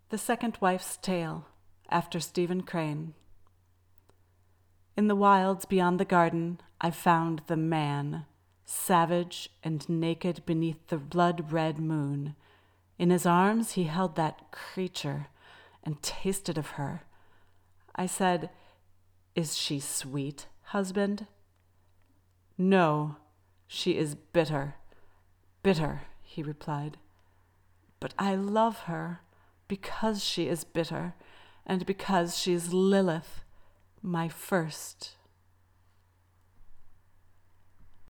The Second Wife's Tale, after Stephen Crane. In the wilds beyond the garden, I found the man, savage and naked beneath the blood-red moon. In his arms he held that creature and tasted of her. I said, "Is she sweet, husband?" "No, she is bitter, bitter," he replied. "But I love her because she is bitter, and because she is Lilith, my first